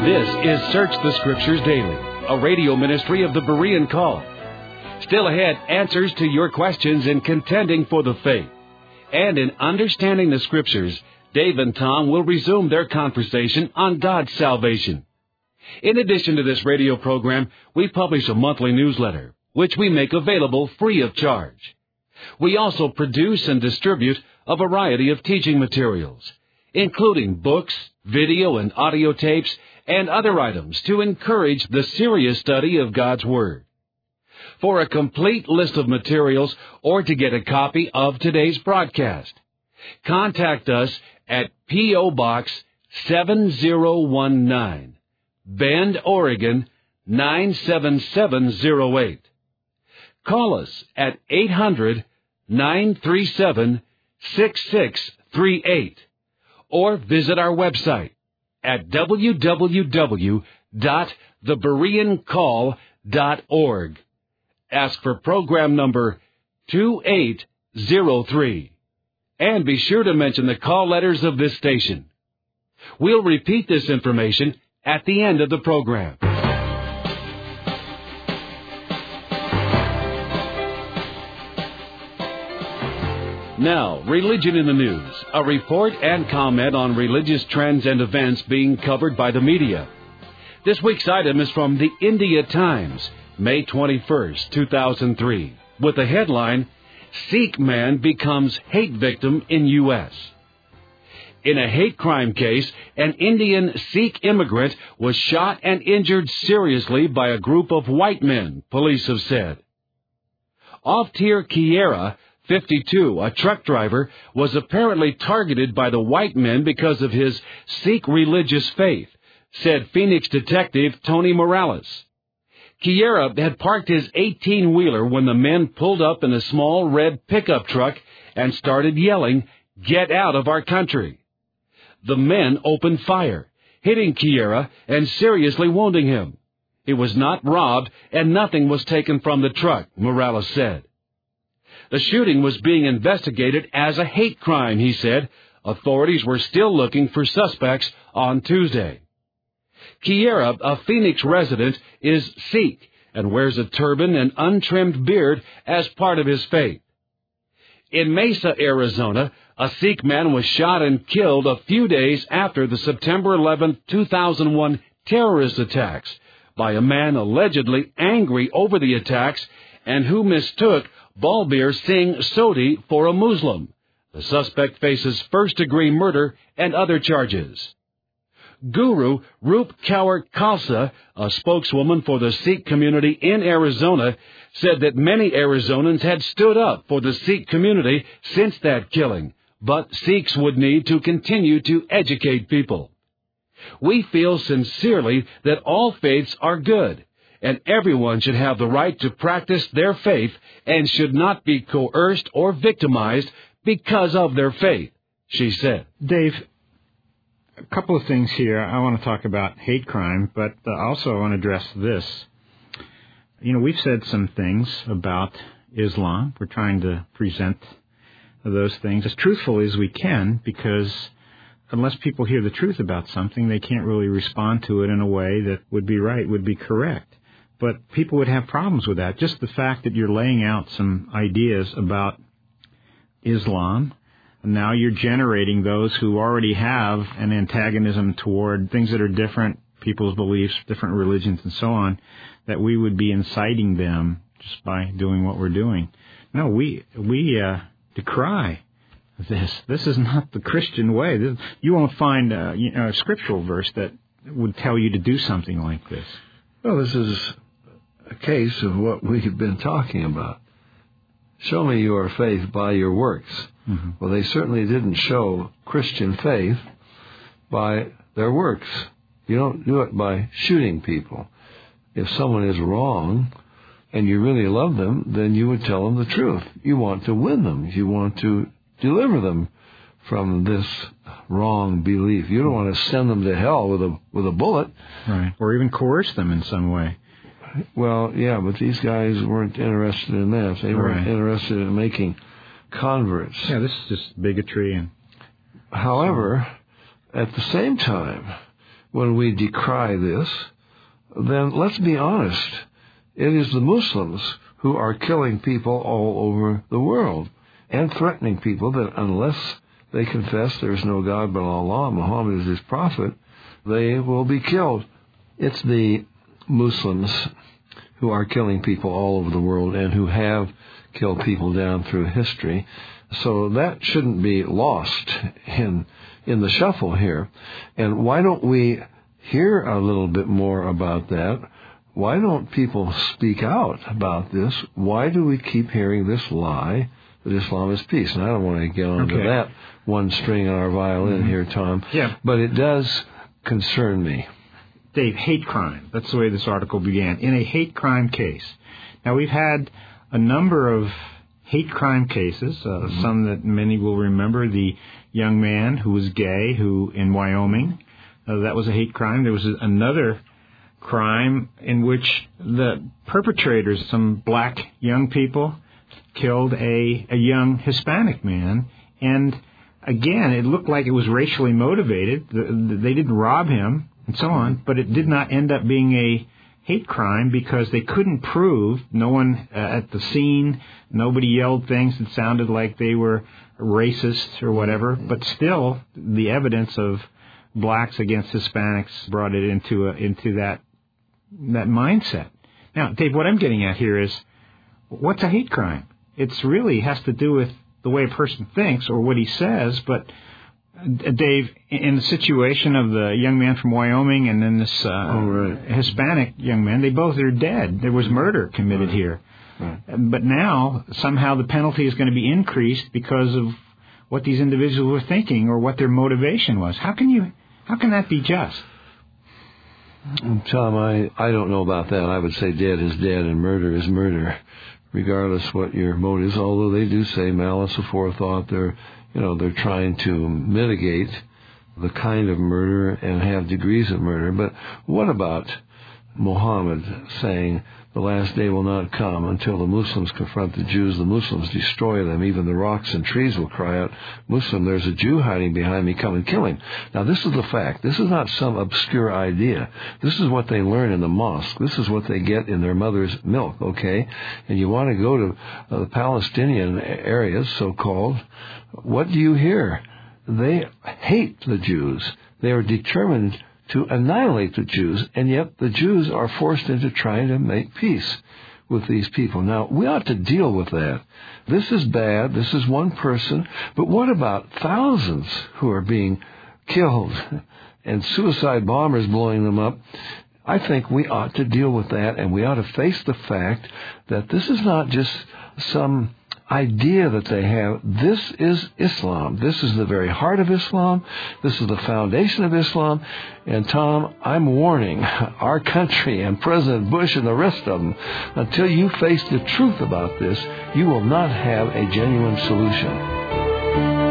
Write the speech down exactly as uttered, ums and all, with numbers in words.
This is Search the Scriptures Daily, a radio ministry of the Berean Call. Still ahead, answers to your questions in contending for the faith. And in understanding the Scriptures, Dave and Tom will resume their conversation on God's salvation. In addition to this radio program, we publish a monthly newsletter, which we make available free of charge. We also produce and distribute a variety of teaching materials, including books, video and audio tapes, and other items to encourage the serious study of God's Word. For a complete list of materials or to get a copy of today's broadcast, contact us at P O. Box seven zero one nine, Bend, Oregon nine seven seven zero eight. Call us at eight hundred, nine three seven, six six three eight or visit our website at w w w dot the berean call dot org. Ask for program number two eight zero three. And be sure to mention the call letters of this station. We'll repeat this information at the end of the program. Now, Religion in the News, a report and comment on religious trends and events being covered by the media. This week's item is from the India Times, May twenty-first, two thousand three, with the headline, Sikh Man Becomes Hate Victim in U S In a hate crime case, an Indian Sikh immigrant was shot and injured seriously by a group of white men, police have said. Avtir Kiera, fifty-two, a truck driver, was apparently targeted by the white men because of his Sikh religious faith, said Phoenix detective Tony Morales. Kiera had parked his eighteen-wheeler when the men pulled up in a small red pickup truck and started yelling, "Get out of our country." The men opened fire, hitting Kiera and seriously wounding him. He was not robbed and nothing was taken from the truck, Morales said. The shooting was being investigated as a hate crime, he said. Authorities were still looking for suspects on Tuesday. Kiera, a Phoenix resident, is Sikh and wears a turban and untrimmed beard as part of his faith. In Mesa, Arizona, a Sikh man was shot and killed a few days after the September eleventh, two thousand one terrorist attacks by a man allegedly angry over the attacks and who mistook Balbir Singh Sodhi for a Muslim. The suspect faces first-degree murder and other charges. Guru Rup Kaur Khalsa, a spokeswoman for the Sikh community in Arizona, said that many Arizonans had stood up for the Sikh community since that killing, but Sikhs would need to continue to educate people. We feel sincerely that all faiths are good, and everyone should have the right to practice their faith and should not be coerced or victimized because of their faith, she said. Dave, a couple of things here. I want to talk about hate crime, but uh, also I want to address this. You know, we've said some things about Islam. We're trying to present those things as truthfully as we can, because unless people hear the truth about something, they can't really respond to it in a way that would be right, would be correct. But people would have problems with that. Just the fact that you're laying out some ideas about Islam, now you're generating those who already have an antagonism toward things that are different, people's beliefs, different religions, and so on, that we would be inciting them just by doing what we're doing. No, we we uh, decry this. This is not the Christian way. This, you won't find uh, you know, a scriptural verse that would tell you to do something like this. Well, this is a case of what we've been talking about. Show me your faith by your works. Mm-hmm. Well, they certainly didn't show Christian faith by their works. You don't do it by shooting people. If someone is wrong and you really love them, then you would tell them the truth. You want to win them. You want to deliver them from this wrong belief. You don't want to send them to hell with a with a bullet. Right. Or even coerce them in some way. Well, yeah, but these guys weren't interested in that. They weren't right. interested in making converts. Yeah, this is just bigotry. And However, at the same time, when we decry this, then let's be honest. It is the Muslims who are killing people all over the world and threatening people that unless they confess there is no God but Allah, Muhammad is his prophet, they will be killed. It's the Muslims who are killing people all over the world and who have killed people down through history. So that shouldn't be lost in in the shuffle here. And why don't we hear a little bit more about that? Why don't people speak out about this? Why do we keep hearing this lie that Islam is peace? And I don't want to get onto okay. that one string on our violin mm-hmm. here, Tom. Yeah. But it does concern me. Dave, hate crime. That's the way this article began. In a hate crime case. Now, we've had a number of hate crime cases, uh, mm-hmm. some that many will remember. The young man who was gay, who in Wyoming, uh, that was a hate crime. There was a, another crime in which the perpetrators, some black young people, killed a, a young Hispanic man. And again, it looked like it was racially motivated. The, the, they didn't rob him and so on, but it did not end up being a hate crime because they couldn't prove, no one uh, at the scene, nobody yelled things that sounded like they were racist or whatever, but still the evidence of blacks against Hispanics brought it into a, into that that mindset. Now, Dave, what I'm getting at here is, what's a hate crime? It's really has to do with the way a person thinks or what he says, but uh, Dave, in the situation of the young man from Wyoming and then this uh, oh, right. Hispanic young man, they both are dead. There was murder committed right. here. Right. But now, somehow the penalty is going to be increased because of what these individuals were thinking or what their motivation was. How can you, how can that be just? Tom, I, I don't know about that. I would say dead is dead and murder is murder, regardless what your motives. Although they do say malice aforethought, they're you know they're trying to mitigate the kind of murder and have degrees of murder. But what about Muhammad saying the last day will not come until the Muslims confront the Jews, the Muslims destroy them, even the rocks and trees will cry out, Muslim, there's a Jew hiding behind me, come and kill him. Now this is the fact. This is not some obscure idea. This is what they learn in the mosque. This is what they get in their mother's milk, okay? And you want to go to uh, the Palestinian areas, so-called, what do you hear? They hate the Jews. They are determined to annihilate the Jews, and yet the Jews are forced into trying to make peace with these people. Now, we ought to deal with that. This is bad. This is one person. But what about thousands who are being killed and suicide bombers blowing them up? I think we ought to deal with that, and we ought to face the fact that this is not just some idea that they have. This is Islam. This is the very heart of Islam. This is the foundation of Islam. And Tom, I'm warning our country and President Bush and the rest of them, until you face the truth about this, you will not have a genuine solution.